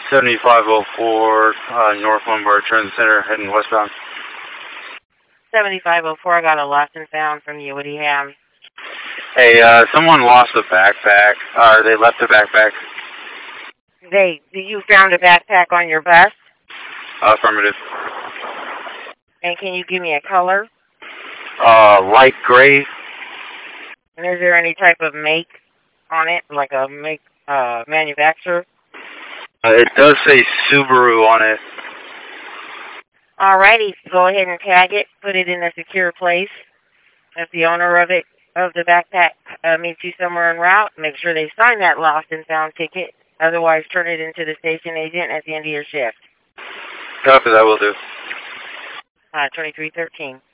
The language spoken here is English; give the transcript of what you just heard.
7504 North Lombard Transit Center, heading westbound. 7504, I got a lost and found from you. What do you have? Hey, someone lost a backpack. They left a backpack. You found a backpack on your bus? Affirmative. And can you give me a color? Light gray. And is there any type of make on it, like a manufacturer? It does say Subaru on it. Alrighty, go ahead and tag it, put it in a secure place. If the owner of the backpack meets you somewhere en route, make sure they sign that lost and found ticket. Otherwise, turn it into the station agent at the end of your shift. Copy, that will do. 2313.